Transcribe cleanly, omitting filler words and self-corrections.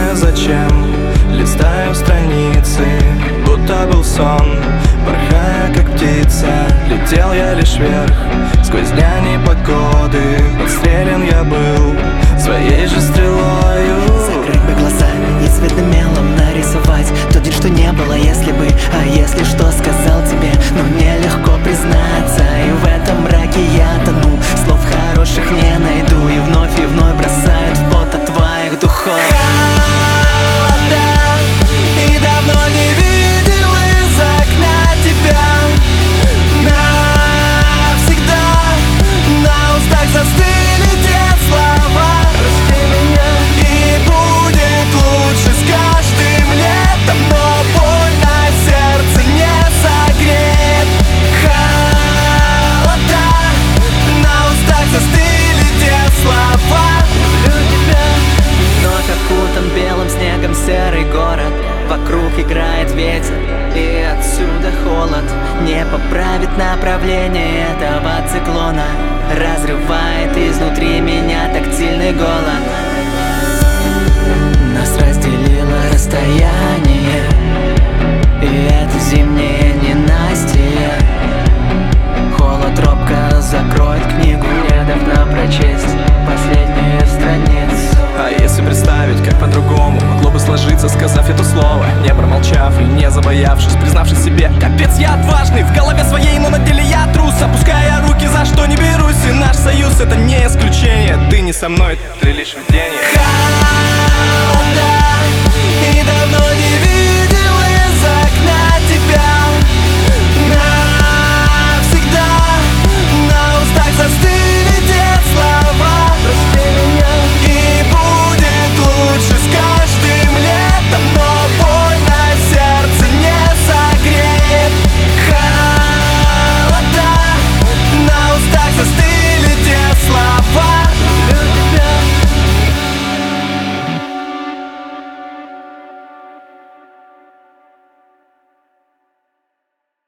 знаю зачем, листаю страницы, будто был сон. Порхая как птица, летел я лишь вверх. Сквозь дня непогоды подстрелен я был своей же стрелою. Закрыть бы глаза и цветным мелом нарисовать тот день, что не было, если бы. А если что сказал тебе, но нелегко признаться. И в этом мраке я тону, слов хороших не найду. И вновь бросают в пот от твоих духов. И давно не видел из окна тебя навсегда. На устах застыли те слова: прости меня, и будет лучше с каждым летом. Но боль на сердце не согреет. Холода, на устах застыли те слова: люблю тебя. Вновь окутан белым снегом серый город. Вокруг играет ветер, и отсюда холод. Не поправит направление этого циклона. Разрывает изнутри меня тактильный голод. Нас разделило расстояние, и это зимнее ненастье. Холод робко закроет книгу, не дав нам прочесть последние страницы. А если представить, как по-другому могло бы сложиться, сказав это слово, не промолчав и не забоявшись, признавшись себе: капец, я отважный в голове своей, но на деле я трус. Опуская руки, за что не берусь. И наш союз — это не исключение. Ты не со мной, ты лишь видение.